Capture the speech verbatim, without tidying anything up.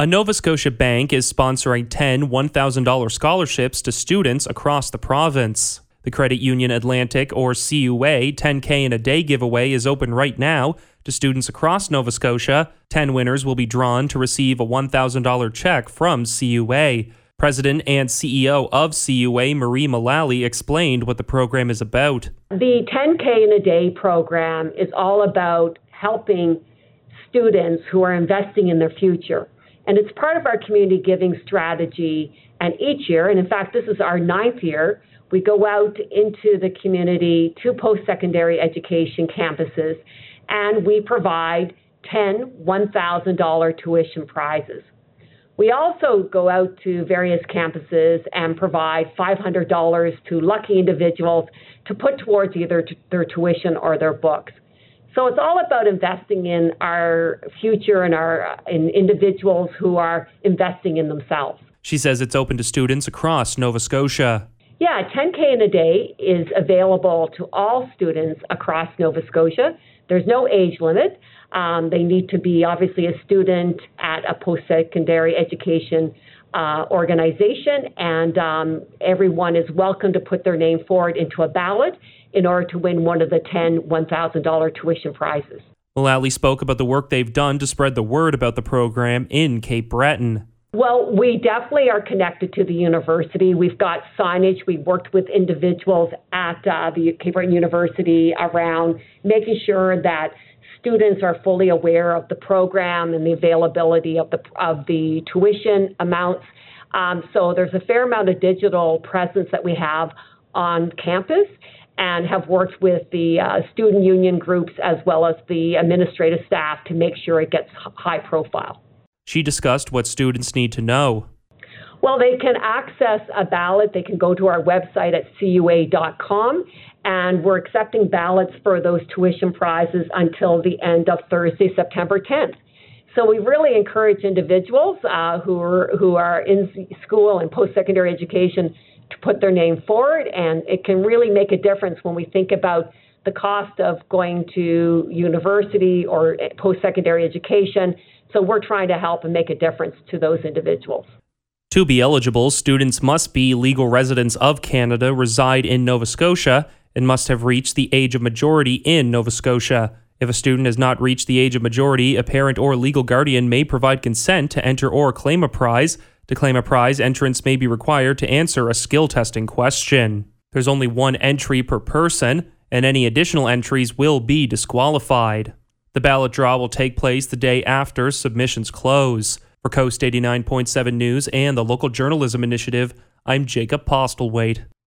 A Nova Scotia bank is sponsoring ten one thousand dollars scholarships to students across the province. The Credit Union Atlantic, or C U A, ten K in a day giveaway is open right now to students across Nova Scotia. ten winners will be drawn to receive a one thousand dollars check from C U A. President and C E O of C U A, Marie Mullally, explained what the program is about. The ten K in a day program is all about helping students who are investing in their future. And it's part of our community giving strategy. And each year, and in fact, this is our ninth year, we go out into the community to post-secondary education campuses, and we provide ten one thousand dollars tuition prizes. We also go out to various campuses and provide five hundred dollars to lucky individuals to put towards either t- their tuition or their books. So it's all about investing in our future and our in individuals who are investing in themselves. She says it's open to students across Nova Scotia. Yeah, ten K in a day is available to all students across Nova Scotia. There's no age limit. Um, they need to be obviously a student at a post-secondary education uh, organization, and um, everyone is welcome to put their name forward into a ballot in order to win one of the ten one thousand dollars tuition prizes. Mullally spoke about the work they've done to spread the word about the program in Cape Breton. Well, we definitely are connected to the university. We've got signage. We've worked with individuals at uh, the Cape Breton University around making sure that students are fully aware of the program and the availability of the of the tuition amounts. Um, so there's a fair amount of digital presence that we have on campus, and have worked with the uh, student union groups as well as the administrative staff to make sure it gets high profile. She discussed what students need to know. Well, they can access a ballot. They can go to our website at C U A dot com, and we're accepting ballots for those tuition prizes until the end of Thursday, September tenth. So we really encourage individuals uh, who are who are in school and post-secondary education to put their name forward, and it can really make a difference when we think about the cost of going to university or post-secondary education. So we're trying to help and make a difference to those individuals. To be eligible, students must be legal residents of Canada, reside in Nova Scotia, and must have reached the age of majority in Nova Scotia. If a student has not reached the age of majority, a parent or legal guardian may provide consent to enter or claim a prize. To claim a prize, entrants may be required to answer a skill testing question. There's only one entry per person, and any additional entries will be disqualified. The ballot draw will take place the day after submissions close. For Coast eighty-nine point seven News and the Local Journalism Initiative, I'm Jacob Postlethwaite.